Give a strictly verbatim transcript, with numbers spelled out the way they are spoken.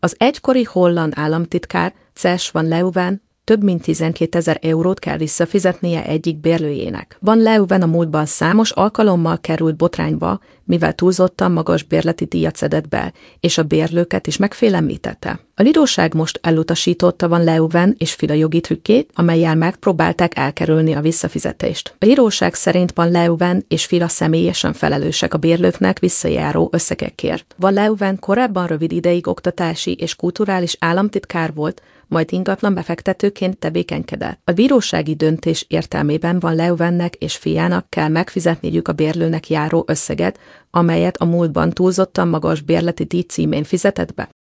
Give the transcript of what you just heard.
Az egykori holland államtitkár Cés van Leeuwen több mint tizenkétezer eurót kell visszafizetnie egyik bérlőjének. Van Leeuwen a múltban számos alkalommal került botrányba, mivel túlzottan magas bérleti díjat szedett be, és a bérlőket is megfélemlítette. A bíróság most elutasította Van Leeuwen és Fila jogi trükkét, amellyel megpróbálták elkerülni a visszafizetést. A bíróság szerint Van Leeuwen és Fila személyesen felelősek a bérlőknek visszajáró összegekért. Van Leeuwen korábban rövid ideig oktatási és kulturális államtitkár volt, majd ingatlan befektetőként tevékenykedett. A bírósági döntés értelmében Van Leeuwennek és fiának kell megfizetniük a bérlőnek járó összeget, amelyet a múltban túlzottan magas bérleti díj címén fizetett be.